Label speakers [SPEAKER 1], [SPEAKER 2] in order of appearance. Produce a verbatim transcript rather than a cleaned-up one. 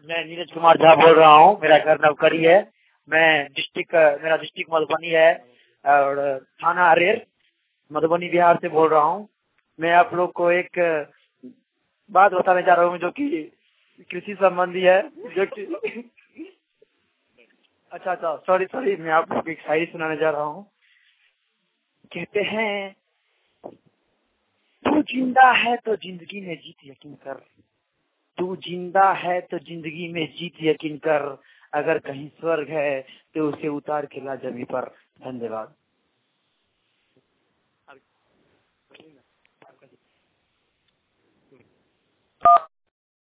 [SPEAKER 1] मैं नीरज कुमार झा बोल रहा हूँ। मेरा घर नवकरी है। मैं डिस्ट्रिक्ट मेरा डिस्ट्रिक्ट मधुबनी है और थाना अरेर मधुबनी बिहार से बोल रहा हूँ। मैं आप लोग को एक बात बताने जा रहा हूँ जो कि कृषि संबंधी है, जो कि अच्छा अच्छा सॉरी सॉरी मैं आप लोग को एक शायरी सुनाने जा रहा हूँ। कहते हैं तू जिंदा है तो जिंदगी में जीत यकीन कर, तू जिंदा है तो जिंदगी में जीत यकीन कर, अगर कहीं स्वर्ग है तो उसे उतार के ला जमीन पर। धन्यवाद।